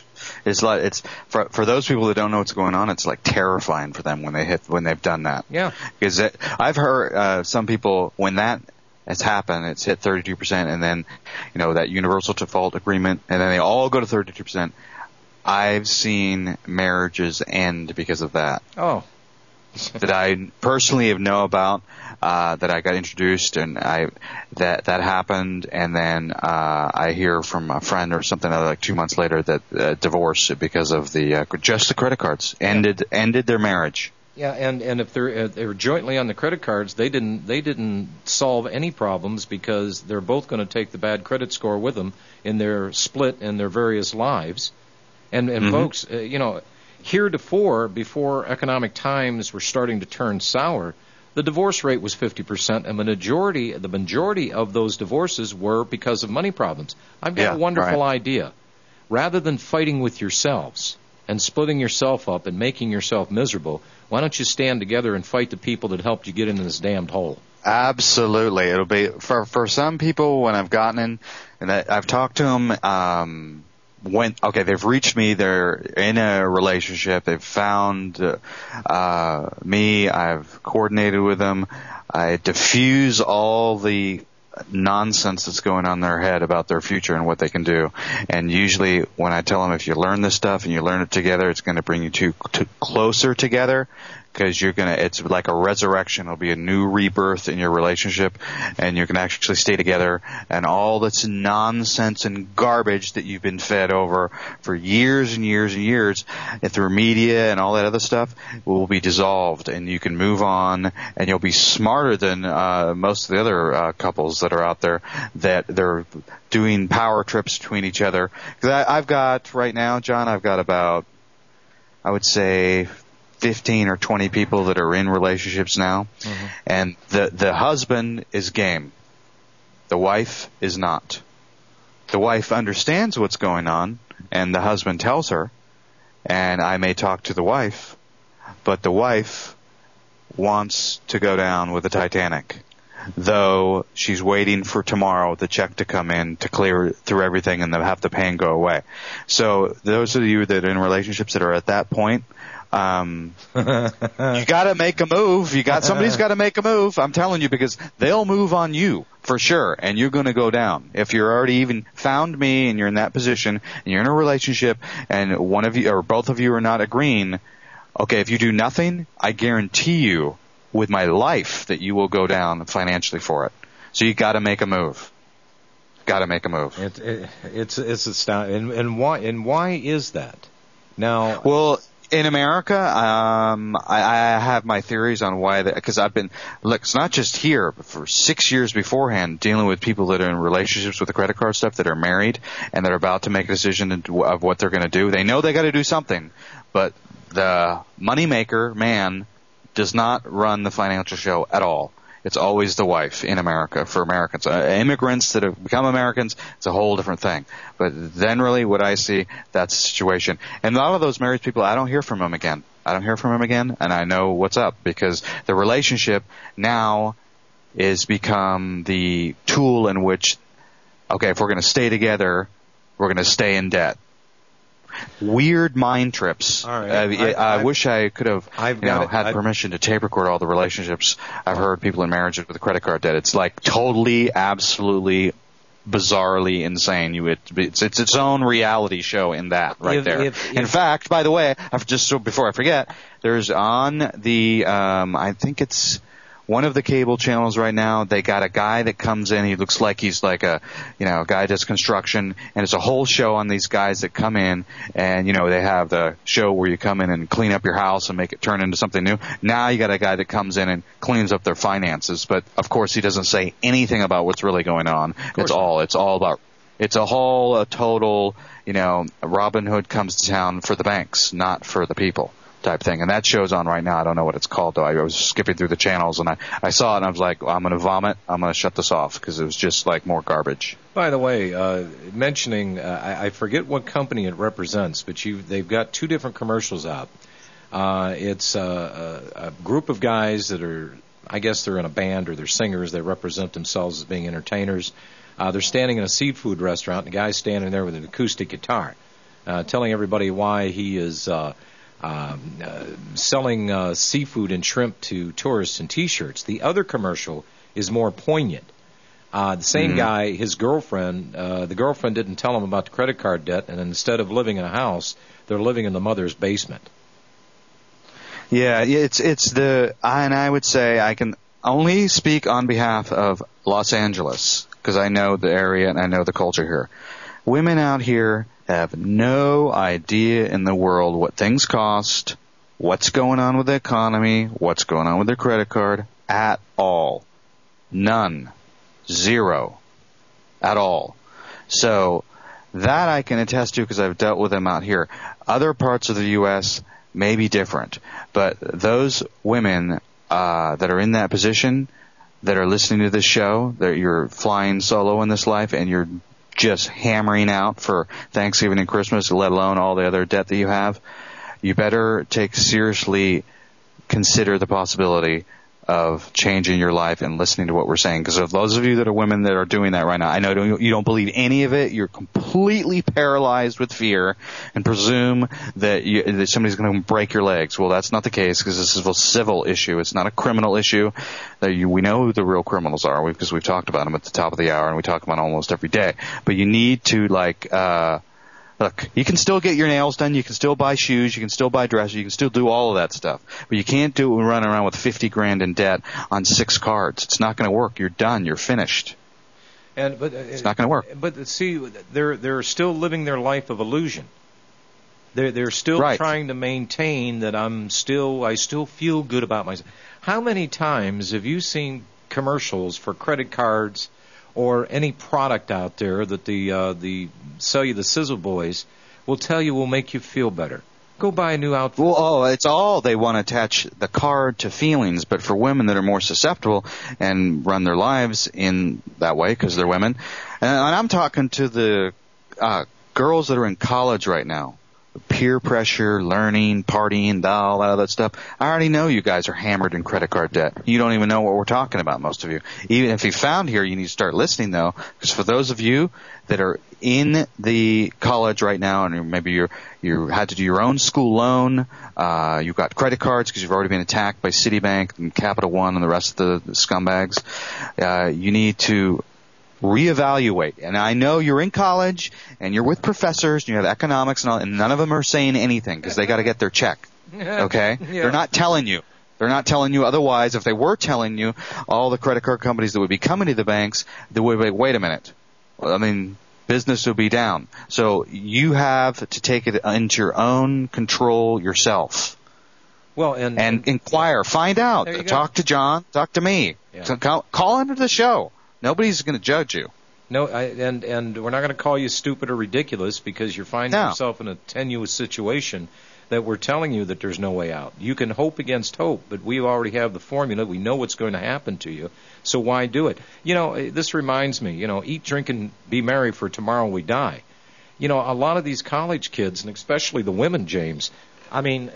for those people that don't know what's going on, it's like terrifying for them when they've done that. Yeah. Because I've heard some people when that has happened, it's hit 32%, and then that universal default agreement, and then they all go to 32%. I've seen marriages end because of that. Oh. That I personally know about, that I got introduced, and that happened, and then I hear from a friend or something like 2 months later that divorce because of just the credit cards ended their marriage. Yeah, and if they're jointly on the credit cards, they didn't solve any problems because they're both going to take the bad credit score with them in their split in their various lives, and folks, heretofore, before economic times were starting to turn sour, the divorce rate was 50%, and the majority of those divorces were because of money problems. I've got a wonderful idea. Rather than fighting with yourselves and splitting yourself up and making yourself miserable, why don't you stand together and fight the people that helped you get into this damned hole? Absolutely. It'll be for some people when I've gotten in, and I've talked to them. They've reached me, they're in a relationship, they've found me, I've coordinated with them, I diffuse all the nonsense that's going on in their head about their future and what they can do. And usually when I tell them if you learn this stuff and you learn it together, it's going to bring you two closer together. Because it's like a resurrection. It'll be a new rebirth in your relationship, and you can actually stay together. And all that's nonsense and garbage that you've been fed over for years and years and years, and through media and all that other stuff, will be dissolved, and you can move on, and you'll be smarter than most of the other couples that are out there that they're doing power trips between each other. Because I've got right now, John, I've got about, I would say, 15 or 20 people that are in relationships now, and the husband is game. The wife is not. The wife understands what's going on, and the husband tells her, and I may talk to the wife, but the wife wants to go down with the Titanic, though she's waiting for tomorrow the check to come in to clear through everything and have the pain go away. So those of you that are in relationships that are at that point, you gotta make a move. Somebody's gotta make a move. I'm telling you, because they'll move on you for sure, and you're gonna go down. If you're already even found me and you're in that position and you're in a relationship and one of you or both of you are not agreeing, okay, if you do nothing, I guarantee you with my life that you will go down financially for it. So you gotta make a move. Gotta make a move. It's astounding. And why is that? Now, well, in America, I have my theories on why that, because it's not just here, but for 6 years beforehand, dealing with people that are in relationships with the credit card stuff, that are married and that are about to make a decision of what they're going to do. They know they got to do something, but the moneymaker man does not run the financial show at all. It's always the wife in America for Americans. Immigrants that have become Americans, it's a whole different thing. But generally what I see, that's the situation. And a lot of those married people, I don't hear from them again. And I know what's up because the relationship now is become the tool in which, okay, if we're going to stay together, we're going to stay in debt. Weird mind trips. All right. I wish I could have had permission to tape record all the relationships I've heard people in marriages with credit card debt. It's like totally, absolutely, bizarrely insane. It's its own reality show in that there. In fact, by the way, before I forget, there's on the I think it's one of the cable channels right now, they got a guy that comes in, he looks like he's like a guy does construction, and it's a whole show on these guys that come in, and, they have the show where you come in and clean up your house and make it turn into something new. Now you got a guy that comes in and cleans up their finances, but of course he doesn't say anything about what's really going on. It's all about, it's a total, Robin Hood comes to town for the banks, not for the people. Type thing, and that show's on right now. I don't know what it's called though. I was skipping through the channels and I saw it and I was like, I'm going to vomit. I'm going to shut this off because it was just like more garbage. By the way, mentioning, I forget what company it represents, but they've got two different commercials out. It's a group of guys that are, I guess they're in a band or they're singers. They represent themselves as being entertainers. They're standing in a seafood restaurant. And the guy's standing there with an acoustic guitar, telling everybody why he is selling seafood and shrimp to tourists and T-shirts. The other commercial is more poignant. The same guy, his girlfriend, the girlfriend didn't tell him about the credit card debt, and instead of living in a house, they're living in the mother's basement. Yeah, and I would say I can only speak on behalf of Los Angeles because I know the area and I know the culture here. Women out here have no idea in the world what things cost, what's going on with the economy, what's going on with their credit card, at all. None. Zero. At all. So that I can attest to because I've dealt with them out here. Other parts of the U.S. may be different, but those women that are in that position, that are listening to this show, that you're flying solo in this life and you're just hammering out for Thanksgiving and Christmas, let alone all the other debt that you have, you better seriously consider the possibility of changing your life and listening to what we're saying. Because of those of you that are women that are doing that right now, I know you don't believe any of it. You're completely paralyzed with fear and presume that somebody's going to break your legs. Well, that's not the case because this is a civil issue. It's not a criminal issue. We know who the real criminals are because we've talked about them at the top of the hour and we talk about them almost every day. But you need to look, you can still get your nails done, you can still buy shoes, you can still buy dresses, you can still do all of that stuff. But you can't do it running around with $50,000 in debt on 6 cards. It's not going to work. You're done. You're finished. It's not going to work. But see, they're still living their life of illusion. They're still trying to maintain that I still feel good about myself. How many times have you seen commercials for credit cards or any product out there that the sell you the Sizzle Boys will tell you will make you feel better? Go buy a new outfit. Well, it's all they want to attach the card to feelings, but for women that are more susceptible and run their lives in that way because they're women, and I'm talking to the girls that are in college right now. Peer pressure, learning, partying, all that other stuff. I already know you guys are hammered in credit card debt. You don't even know what we're talking about, most of you. Even if you found here, you need to start listening, though, because for those of you that are in the college right now and maybe you had to do your own school loan, you've got credit cards because you've already been attacked by Citibank and Capital One and the rest of the scumbags, you need to reevaluate. And I know you're in college and you're with professors and you have economics and all, and none of them are saying anything because they got to get their check. Okay? Yeah. They're not telling you. Otherwise, if they were telling you, all the credit card companies that would be coming to the banks, they would be, wait a minute. I mean, business would be down. So you have to take it into your own control yourself. Well, and inquire, find out. Talk to John, talk to me. Yeah. So call into the show. Nobody's going to judge you. No, and we're not going to call you stupid or ridiculous because you're finding yourself in a tenuous situation. that we're telling you that there's no way out. You can hope against hope, but we already have the formula. We know what's going to happen to you, so why do it? This reminds me, eat, drink, and be merry, for tomorrow we die. A lot of these college kids, and especially the women, James, I mean,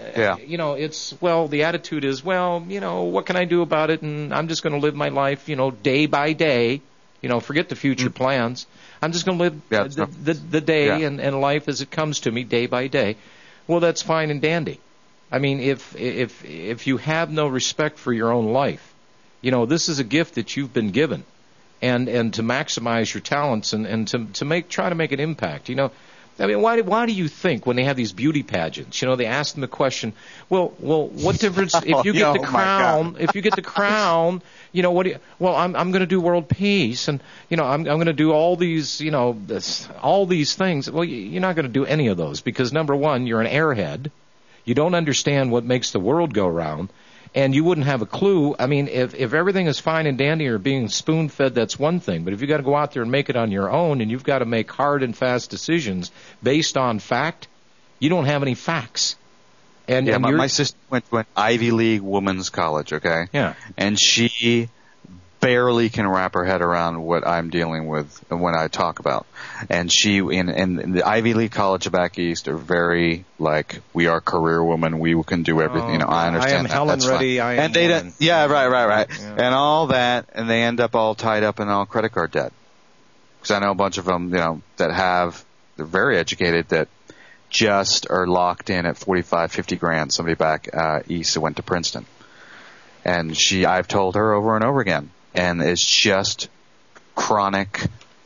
the attitude is, what can I do about it? And I'm just going to live my life, day by day. Forget the future plans. I'm just going to live the day and life as it comes to me day by day. Well, that's fine and dandy. I mean, if you have no respect for your own life, this is a gift that you've been given, and to maximize your talents and to try to make an impact. I mean, why do you think when they have these beauty pageants, they ask them the question, well, what difference if you get the crown? If you get the crown, what do you? Well, I'm going to do world peace, and I'm going to do all these, all these things. Well, you're not going to do any of those because number one, you're an airhead. You don't understand what makes the world go round. And you wouldn't have a clue. I mean, if everything is fine and dandy or being spoon-fed, that's one thing. But if you've got to go out there and make it on your own and you've got to make hard and fast decisions based on fact, you don't have any facts. My sister went to an Ivy League women's college, okay? Yeah. And she barely can wrap her head around what I'm dealing with when I talk about. And she, in the Ivy League college back east, are very like, we are career women, we can do everything. I understand. I am Helen Reddy. I am. And they don't, right. Yeah. And all that, and they end up all tied up in all credit card debt. Because I know a bunch of them, they're very educated that just are locked in at 45, 50 grand. Somebody back east who went to Princeton. And I've told her over and over again, and it's just chronic,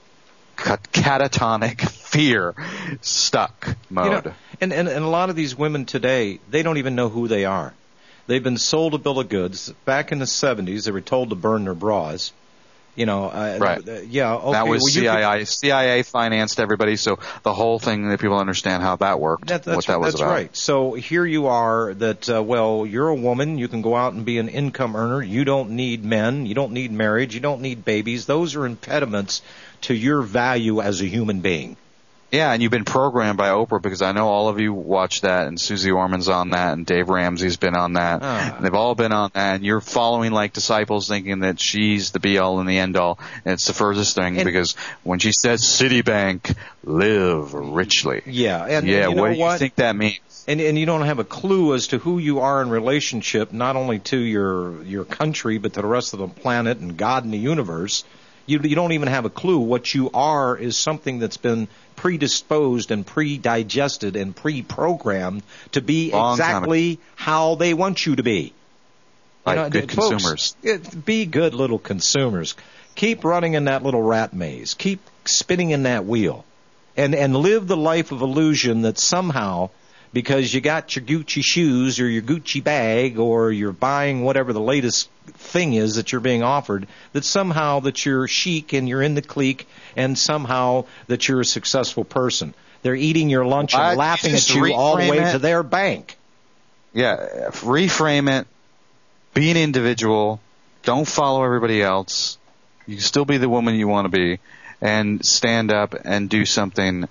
catatonic fear stuck mode. And a lot of these women today, they don't even know who they are. They've been sold a bill of goods. Back in the 70s, they were told to burn their bras. Right. Yeah. Okay. That was CIA. CIA financed everybody, so the whole thing that people understand how that worked. What that was about. That's right. So here you are. That you're a woman. You can go out and be an income earner. You don't need men. You don't need marriage. You don't need babies. Those are impediments to your value as a human being. Yeah, and you've been programmed by Oprah because I know all of you watch that, and Susie Orman's on that, and Dave Ramsey's been on that. And they've all been on that, and you're following like disciples thinking that she's the be-all and the end-all, and it's the furthest thing because when she says Citibank, live richly. Yeah. And what do you think that means? And you don't have a clue as to who you are in relationship, not only to your country, but to the rest of the planet and God and the universe. You don't even have a clue. What you are is something that's been predisposed and pre-digested and pre-programmed to be exactly how they want you to be. Like good consumers. Be good little consumers. Keep running in that little rat maze. Keep spinning in that wheel. And live the life of illusion that somehow, because you got your Gucci shoes or your Gucci bag or you're buying whatever the latest thing is that you're being offered, that somehow that you're chic and you're in the clique and somehow that you're a successful person. They're eating your lunch and laughing at you all the way to their bank. Yeah, reframe it. Be an individual. Don't follow everybody else. You can still be the woman you want to be and stand up and do something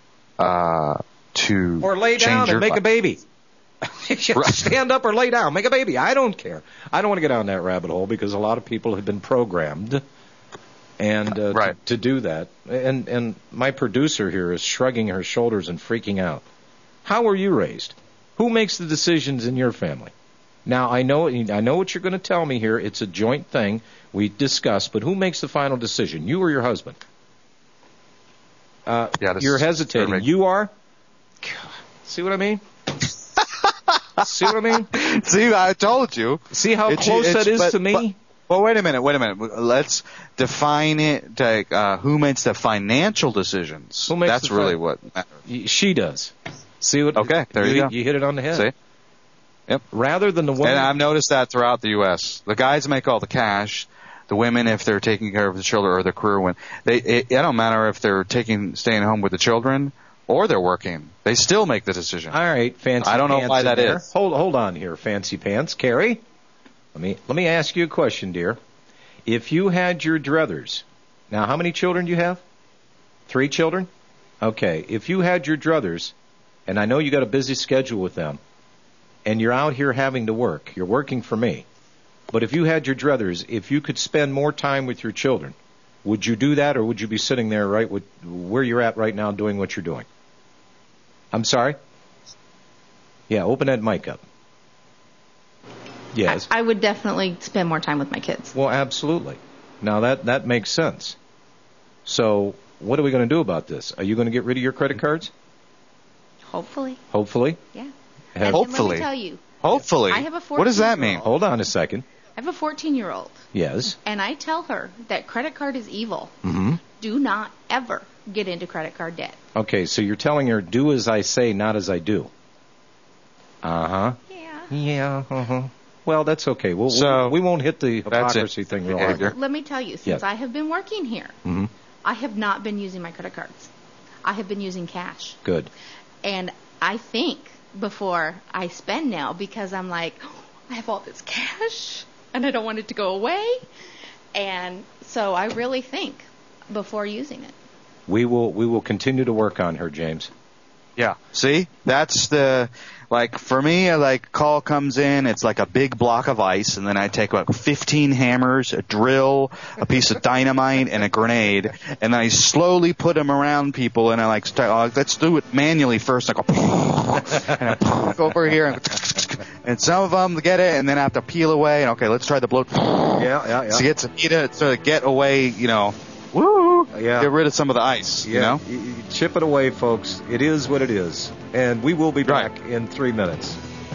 to or lay down and make a baby. Stand up or lay down, make a baby. I don't care. I don't want to get down that rabbit hole because a lot of people have been programmed and to do that. And my producer here is shrugging her shoulders and freaking out. How were you raised? Who makes the decisions in your family? Now I know what you're going to tell me here. It's a joint thing we discussed, but who makes the final decision? You or your husband? You're hesitating. You are? See what I mean? See what I mean? See, I told you. See how close that is to me? Well, wait a minute. Let's define it. Who makes the financial decisions? That's really what matters. She does. See what? Okay, there you go. You hit it on the head. See? Yep. Rather than the woman. And I've noticed that throughout the U.S. The guys make all the cash. The women, if they're taking care of the children or their career women, it don't matter if they're staying home with the children or they're working. They still make the decision. All right, fancy pants. I don't know why that is. Hold on here, fancy pants. Carrie, let me ask you a question, dear. If you had your druthers, now how many children do you have? 3 children? Okay, if you had your druthers, and I know you got a busy schedule with them, and you're out here having to work, you're working for me. But if you had your druthers, if you could spend more time with your children, would you do that, or would you be sitting there right with where you're at right now doing what you're doing? I'm sorry? Yeah, open that mic up. Yes. I would definitely spend more time with my kids. Well, absolutely. Now, that makes sense. So what are we going to do about this? Are you going to get rid of your credit cards? Hopefully. Hopefully? Yeah. Hopefully. Let me tell you. Hopefully. I have a 14-year-old. What does that mean? Hold on a second. I have a 14-year-old. Yes. And I tell her that credit card is evil. Mm-hmm. Do not ever get into credit card debt. Okay, so you're telling her, do as I say, not as I do. Uh-huh. Yeah, uh-huh. Well, that's okay. We won't hit the hypocrisy thing real hard. Let me tell you, since I have been working here, mm-hmm. I have not been using my credit cards. I have been using cash. Good. And I think before I spend now, because I'm like, I have all this cash and I don't want it to go away. And so I really think before using it. We will continue to work on her, James. Yeah. See? That's for me, call comes in, it's like a big block of ice, and then I take about 15 hammers, a drill, a piece of dynamite, and a grenade, and I slowly put them around people, and I let's do it manually first. I go, and I go over here, and some of them get it, and then I have to peel away, and okay, let's try the blow. Yeah. To get away, woo! Yeah. Get rid of some of the ice, You chip it away, folks. It is what it is. And we will be back in 3 minutes.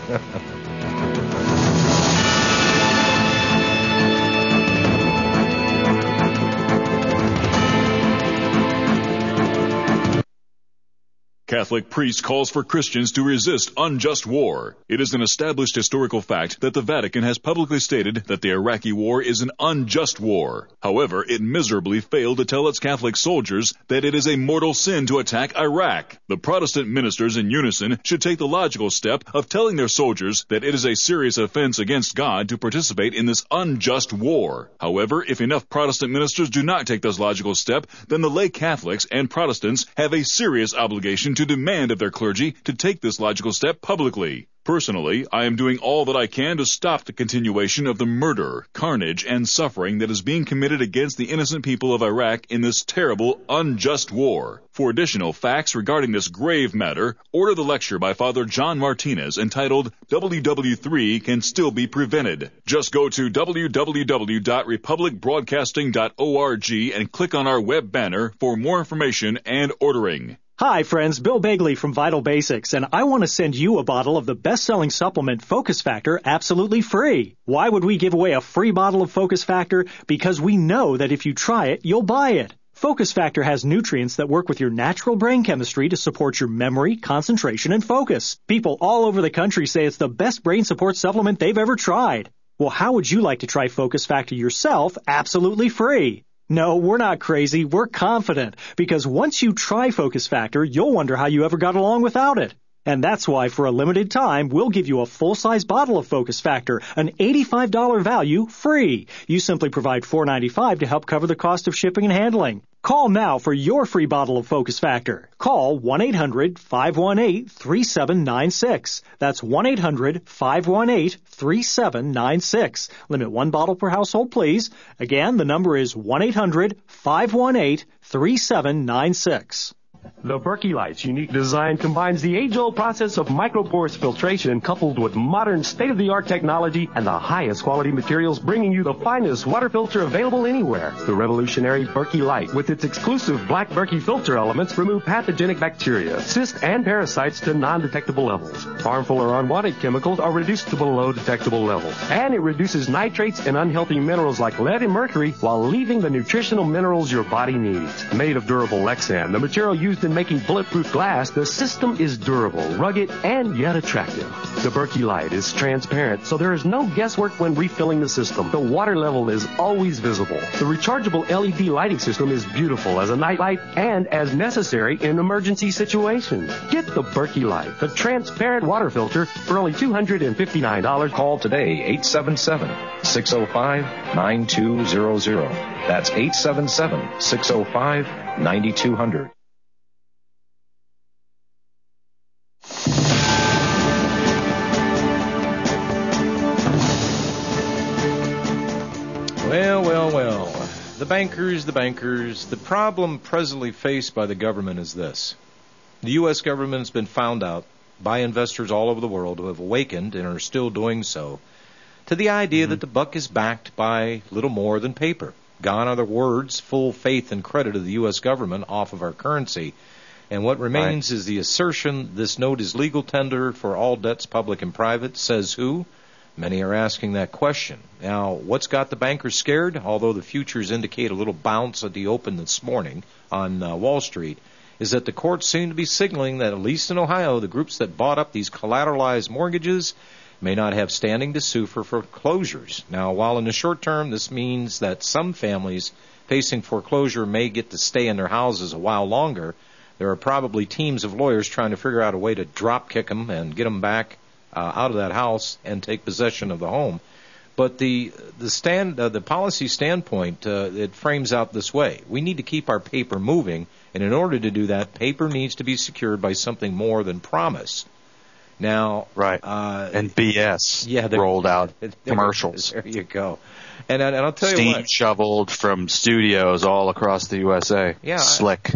Catholic priest calls for Christians to resist unjust war. It is an established historical fact that the Vatican has publicly stated that the Iraqi war is an unjust war. However, it miserably failed to tell its Catholic soldiers that it is a mortal sin to attack Iraq. The Protestant ministers in unison should take the logical step of telling their soldiers that it is a serious offense against God to participate in this unjust war. However, if enough Protestant ministers do not take this logical step, then the lay Catholics and Protestants have a serious obligation to demand of their clergy to take this logical step publicly. Personally, I am doing all that I can to stop the continuation of the murder, carnage, and suffering that is being committed against the innocent people of Iraq in this terrible, unjust war. For additional facts regarding this grave matter, order the lecture by Father John Martinez entitled WW3 Can Still Be Prevented. Just go to www.republicbroadcasting.org and click on our web banner for more information and ordering. Hi friends, Bill Bagley from Vital Basics, and I want to send you a bottle of the best-selling supplement Focus Factor absolutely free. Why would we give away a free bottle of Focus Factor? Because we know that if you try it, you'll buy it. Focus Factor has nutrients that work with your natural brain chemistry to support your memory, concentration, and focus. People all over the country say it's the best brain support supplement they've ever tried. Well, how would you like to try Focus Factor yourself absolutely free? No, we're not crazy. We're confident. Because once you try Focus Factor, you'll wonder how you ever got along without it. And that's why, for a limited time, we'll give you a full-size bottle of Focus Factor, an $85 value, free. You simply provide $4.95 to help cover the cost of shipping and handling. Call now for your free bottle of Focus Factor. Call 1-800-518-3796. That's 1-800-518-3796. Limit one bottle per household, please. Again, the number is 1-800-518-3796. The Berkey Light's unique design combines the age-old process of microporous filtration coupled with modern state-of-the-art technology and the highest quality materials, bringing you the finest water filter available anywhere. The revolutionary Berkey Light, with its exclusive black Berkey filter elements, remove pathogenic bacteria, cysts, and parasites to non-detectable levels. Harmful or unwanted chemicals are reduced to below detectable levels. And it reduces nitrates and unhealthy minerals like lead and mercury while leaving the nutritional minerals your body needs. Made of durable Lexan, the material used in making bulletproof glass, the system is durable, rugged, and yet attractive. The Berkey Light is transparent, so there is no guesswork when refilling the system. The water level is always visible. The rechargeable LED lighting system is beautiful as a night light and as necessary in emergency situations. Get the Berkey Light, the transparent water filter, for only $259. Call today, 877-605-9200. That's 877-605-9200. Well. The bankers. The problem presently faced by the government is this. The U.S. government has been found out by investors all over the world who have awakened and are still doing so to the idea that the buck is backed by little more than paper. Gone are the words, full faith and credit of the U.S. government off of our currency. And what remains is the assertion this note is legal tender for all debts, public and private. Says who? Many are asking that question. Now, what's got the bankers scared? Although the futures indicate a little bounce at the open this morning on Wall Street, is that the courts seem to be signaling that, at least in Ohio, the groups that bought up these collateralized mortgages may not have standing to sue for foreclosures. Now, while in the short term this means that some families facing foreclosure may get to stay in their houses a while longer, there are probably teams of lawyers trying to figure out a way to drop kick them and get them back out of that house and take possession of the home. But the policy standpoint, it frames out this way. We need to keep our paper moving, and in order to do that, paper needs to be secured by something more than promise. Now, and BS rolled out commercials. There you go. And I'll tell you Steam what. shoveled from studios all across the USA. Yeah, slick.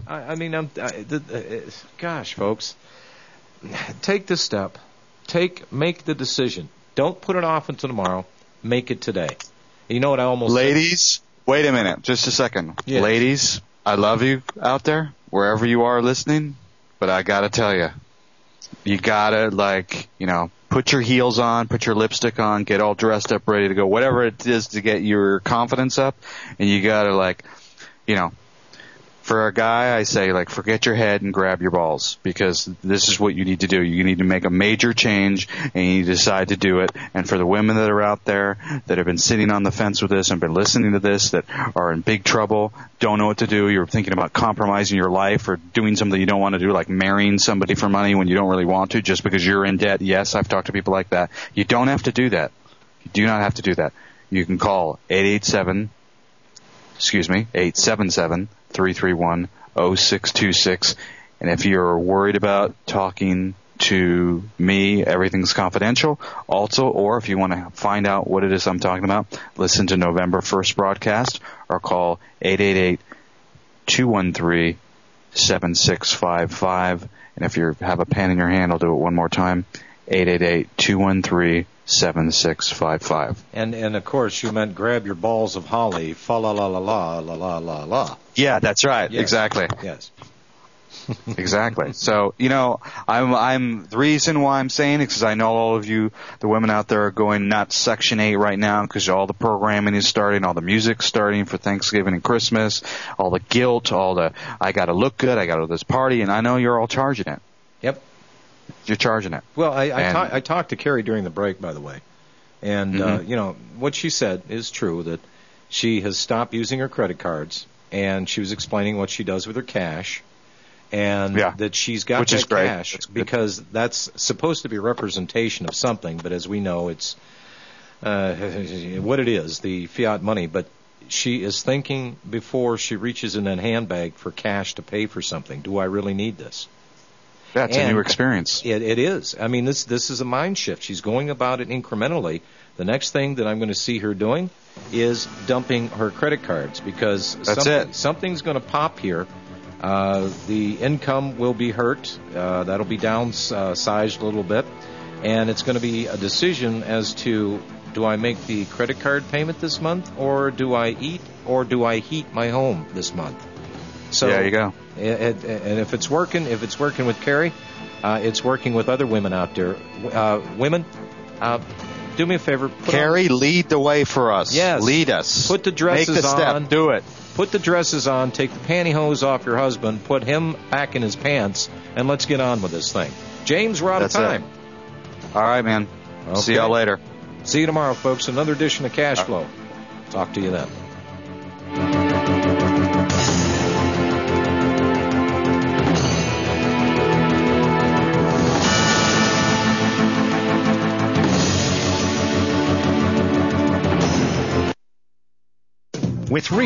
Gosh, folks, take the step. Make the decision. Don't put it off until tomorrow. Make it today. You know what I almost Ladies, wait a minute. Just a second. Yes. Ladies, I love you out there, wherever you are listening, but I got to tell you, you got to, put your heels on, put your lipstick on, get all dressed up, ready to go, whatever it is to get your confidence up, and you got to, for a guy, I say, forget your head and grab your balls, because this is what you need to do. You need to make a major change, and you decide to do it. And for the women that are out there that have been sitting on the fence with this and been listening to this, that are in big trouble, don't know what to do, you're thinking about compromising your life or doing something you don't want to do, like marrying somebody for money when you don't really want to just because you're in debt. Yes, I've talked to people like that. You don't have to do that. You do not have to do that. You can call 877-331-0626. And if you're worried about talking to me, everything's confidential. Also, or if you want to find out what it is I'm talking about, listen to November 1st broadcast or call 888-213-7655. And if you have a pen in your hand, I'll do it one more time. 888-213-7655. And of course, you meant grab your balls of holly, fa la la la la la la la la. Yeah, that's right. Yes. Exactly. Yes. Exactly. So, I'm the reason why I'm saying it, because I know all of you, the women out there, are going nuts Section 8 right now, because all the programming is starting, all the music's starting for Thanksgiving and Christmas, all the guilt, I got to look good, I got to this party, and I know you're all charging it. Yep. You're charging it. Well, I talked to Carrie during the break, by the way, and what she said is true, that she has stopped using her credit cards, and she was explaining what she does with her cash, and that she's got that cash because that's supposed to be a representation of something, but as we know, it's what it is, the fiat money. But she is thinking before she reaches in that handbag for cash to pay for something. Do I really need this? That's a new experience. It is. I mean, this is a mind shift. She's going about it incrementally. The next thing that I'm going to see her doing is dumping her credit cards, because something's going to pop here. The income will be hurt. That'll be downsized a little bit. And it's going to be a decision as to, do I make the credit card payment this month, or do I eat, or do I heat my home this month? So there you go. And if it's working with Carrie, it's working with other women out there. Women, do me a favor. Carrie, lead the way for us. Yes. Lead us. Put the dresses on. Make the step. Do it. Put the dresses on. Take the pantyhose off your husband. Put him back in his pants, and let's get on with this thing. James, we're out of time. All right, man. Okay. See y'all later. See you tomorrow, folks. Another edition of Cash Flow. Talk to you then. With